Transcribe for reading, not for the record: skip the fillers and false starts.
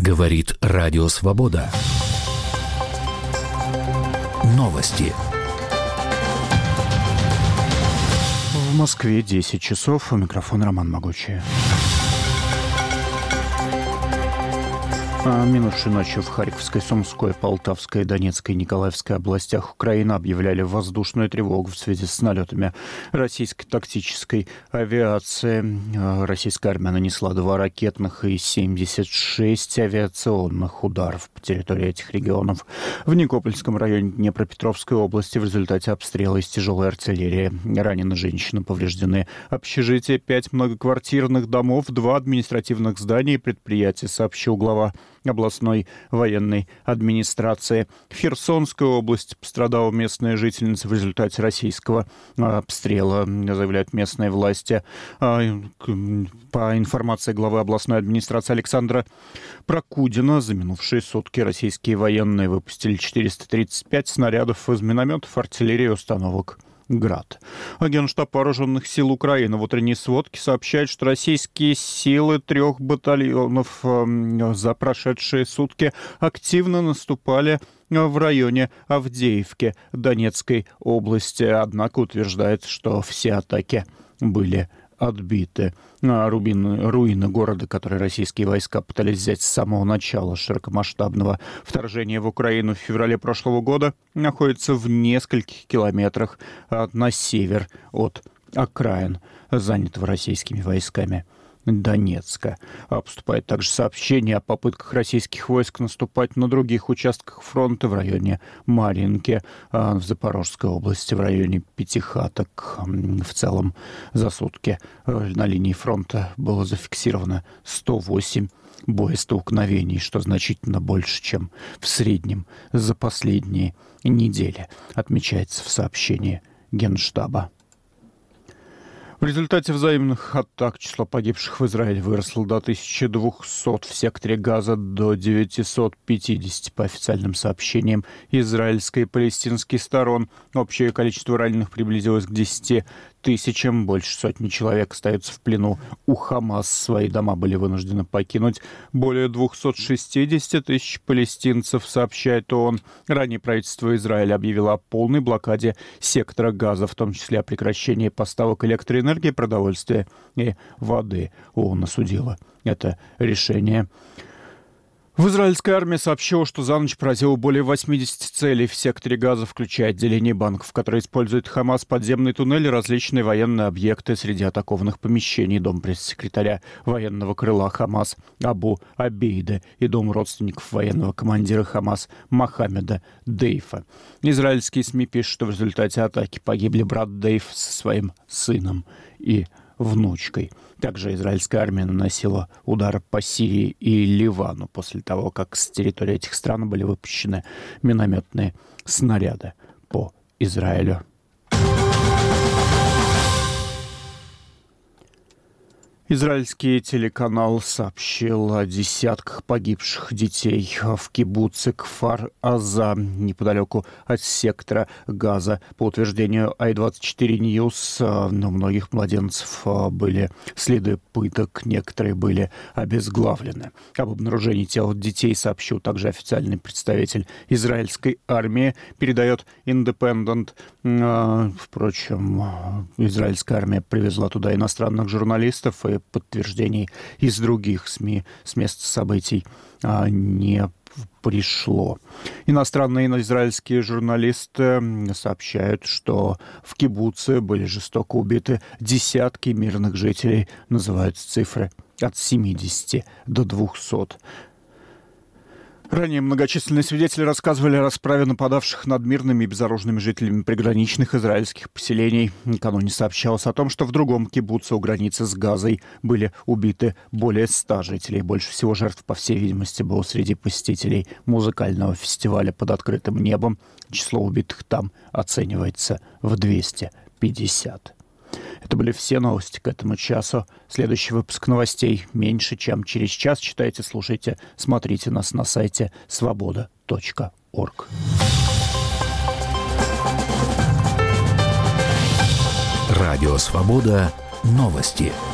Говорит Радио Свобода. Новости. В Москве 10 часов. У микрофона Роман Могучий. Минувшей ночью в Харьковской, Сумской, Полтавской, Донецкой и Николаевской областях Украины объявляли воздушную тревогу в связи с налетами российской тактической авиации. Российская армия нанесла 2 ракетных и 76 авиационных ударов по территории этих регионов. В Никопольском районе Днепропетровской области в результате обстрела из тяжелой артиллерии ранены женщины, повреждены общежития, 5 многоквартирных домов, 2 административных здания и предприятия, сообщил глава областной военной администрации. В Херсонской области пострадала местная жительница в результате российского обстрела, заявляют местные власти. По информации главы областной администрации Александра Прокудина, за минувшие сутки российские военные выпустили 435 снарядов из минометов, артиллерии и установок «Град». Генштаб Вооруженных сил Украины в утренней сводке сообщает, что российские силы 3 батальонов за прошедшие сутки активно наступали в районе Авдеевки Донецкой области. Однако утверждается, что все атаки были отбиты. Руины города, которые российские войска пытались взять с самого начала широкомасштабного вторжения в Украину в феврале прошлого года, находятся в нескольких километрах на север от окраин, занятого российскими войсками Донецка. Поступает также сообщение о попытках российских войск наступать на других участках фронта в районе Марьинки, в Запорожской области, в районе Пятихаток. В целом за сутки на линии фронта было зафиксировано 108 боестолкновений, что значительно больше, чем в среднем за последние недели, отмечается в сообщении Генштаба. В результате взаимных атак число погибших в Израиле выросло до 1200, в секторе Газа до 950 по официальным сообщениям израильской и палестинской сторон. Общее количество раненых приблизилось к 10 тысячам, больше сотни человек остаются в плену у Хамас. Свои дома были вынуждены покинуть более 260 тысяч палестинцев, сообщает ООН. Ранее правительство Израиля объявило о полной блокаде сектора Газа, в том числе о прекращении поставок электроэнергии, продовольствия и воды. ООН осудила это решение. В израильской армии сообщила, что за ночь поразила более 80 целей в секторе Газа, включая отделение банков, которые использует Хамас, подземные туннели, различные военные объекты. Среди атакованных помещений дом пресс-секретаря военного крыла Хамас Абу Абейда и дом родственников военного командира Хамас Мохаммеда Дейфа. Израильские СМИ пишут, что в результате атаки погибли брат Дейф со своим сыном и внучкой. Также израильская армия наносила удары по Сирии и Ливану после того, как с территории этих стран были выпущены минометные снаряды по Израилю. Израильский телеканал сообщил о десятках погибших детей в кибуце Кфар-Аза, неподалеку от сектора Газа. По утверждению i24 News, у многих младенцев были следы пыток, некоторые были обезглавлены. Об обнаружении тел детей сообщил также официальный представитель израильской армии, передает Independent. Впрочем, израильская армия привезла туда иностранных журналистов, и подтверждений из других СМИ с места событий не пришло. Иностранные и израильские журналисты сообщают, что в кибуце были жестоко убиты десятки мирных жителей. Называются цифры от 70 до 200. Ранее многочисленные свидетели рассказывали о расправе нападавших над мирными и безоружными жителями приграничных израильских поселений. Накануне сообщалось о том, что в другом кибуце у границы с Газой были убиты более 100 жителей. Больше всего жертв, по всей видимости, было среди посетителей музыкального фестиваля под открытым небом. Число убитых там оценивается в 250. Это были все новости к этому часу. Следующий выпуск новостей меньше, чем через час. Читайте, слушайте, смотрите нас на сайте svoboda.org. Радио Свобода. Новости.